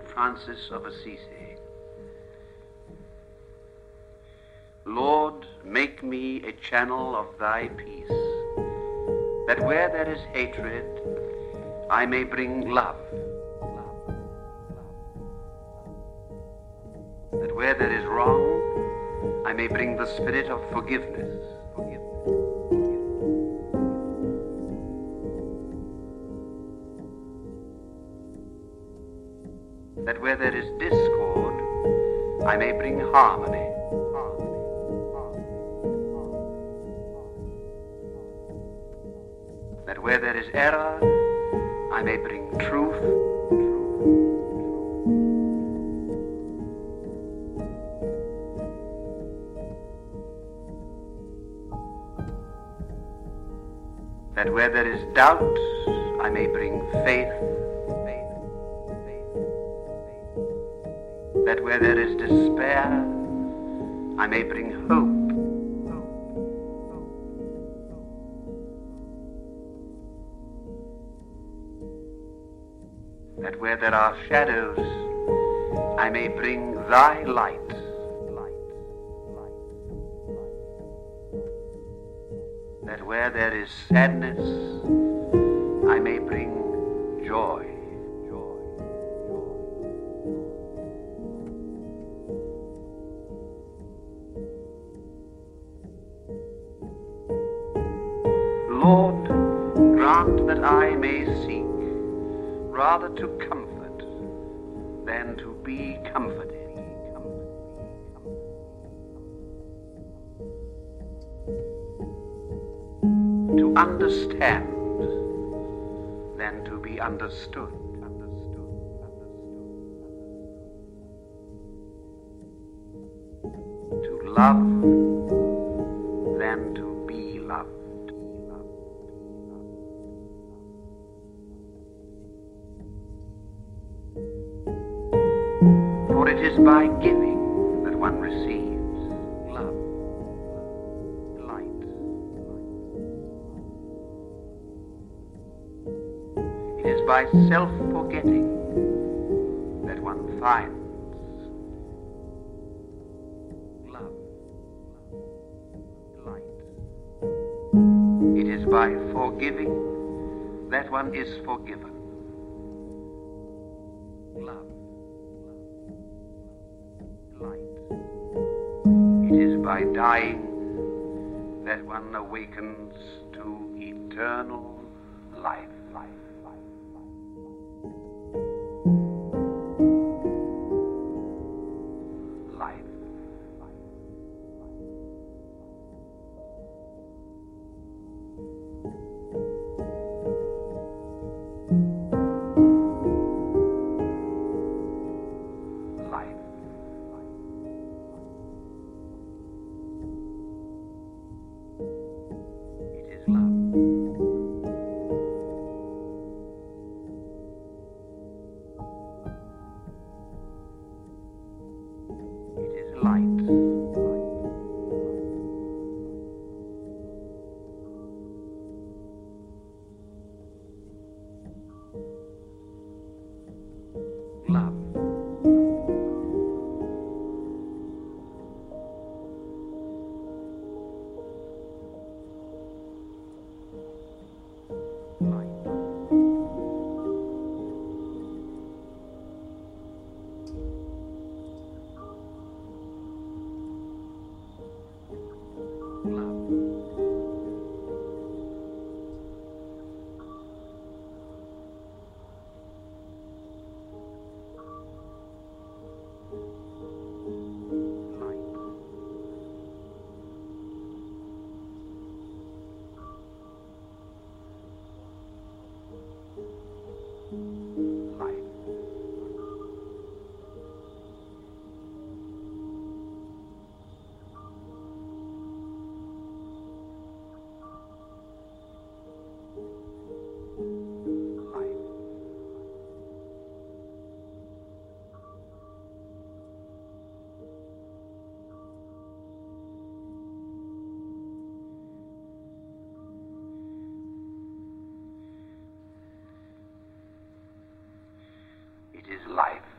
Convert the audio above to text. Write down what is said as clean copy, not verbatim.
Francis of Assisi. Lord, make me a channel of thy peace, that where there is hatred, I may bring love. That where there is wrong, I may bring the spirit of forgiveness. That where there is discord, I may bring harmony. That where there is error, I may bring truth. That where there is doubt, I may bring faith. That where there is despair, I may bring hope. That where there are shadows, I may bring thy light. That where there is sadness, I may bring joy. Lord, grant that I may seek rather to comfort than to be comforted. To understand than to be understood. To love than to be loved. For it is by giving that one receives love, light. It is by self-forgetting that one finds love, light. It is by forgiving that one is forgiven. Love. It is by dying that one awakens to eternal life. It is life.